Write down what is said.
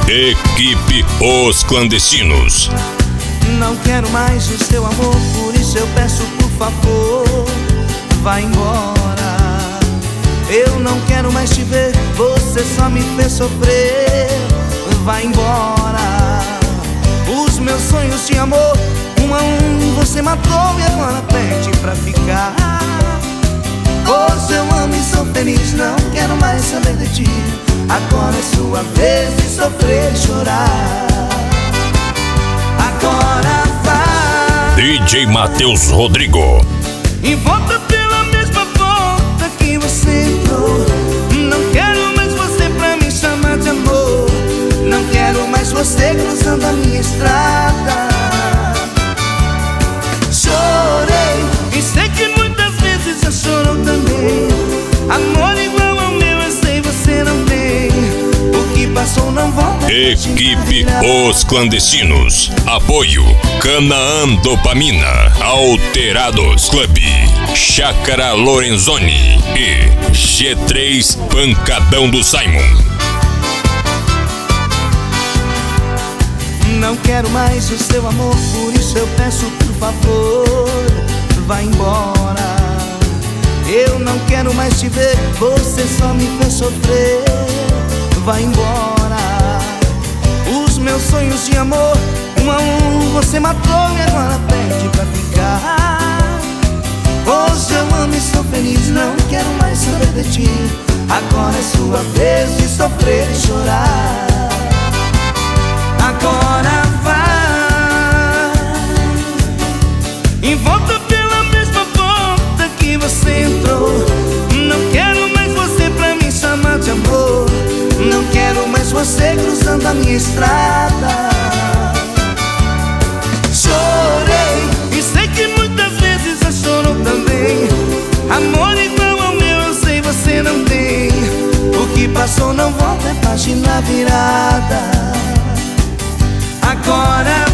Equipe Os Clandestinos. Não quero mais o seu amor, por isso eu peço, por favor, vá embora. Eu não quero mais te ver, você só me fez sofrer. Vá embora. Os meus sonhos de amor, um a um você matou e agora pede pra ficar. Hoje eu amo e sou feliz, não quero mais saber de ti. Agora é sua vez de sofrer e chorar. Agora vai, DJ Matheus Rodrigo. e volta pela mesma porta que você entrou. Não quero mais você pra me chamar de amor. Não quero mais você cruzando a minha estrada. Chorei, e sei que muitas vezes já chorou também. Amor igual ao meu eu sei você não tem. O que passou não volta. Equipe Os Clandestinos. Apoio Canaã Dopamina, Alterados Club, Chácara Lorenzoni e G3 Pancadão do Simon. Não quero mais o seu amor, por isso eu peço, por favor, vá embora. Eu não quero mais te ver, você só me fez sofrer. Vá embora. Os meus sonhos de amor, um a um você matou e agora pede pra ficar. Hoje eu amo e sou feliz, não quero mais saber de ti. Agora é sua vez de sofrer e chorar. Agora vai, e volta pela mesma porta que você entrou. Não quero mais você pra me chamar de amor. Não quero mais você cruzando a minha estrada. Chorei, e sei que muitas vezes já chorou também. Amor igual ao meu eu sei você não tem. O que passou não volta, é página virada. Agora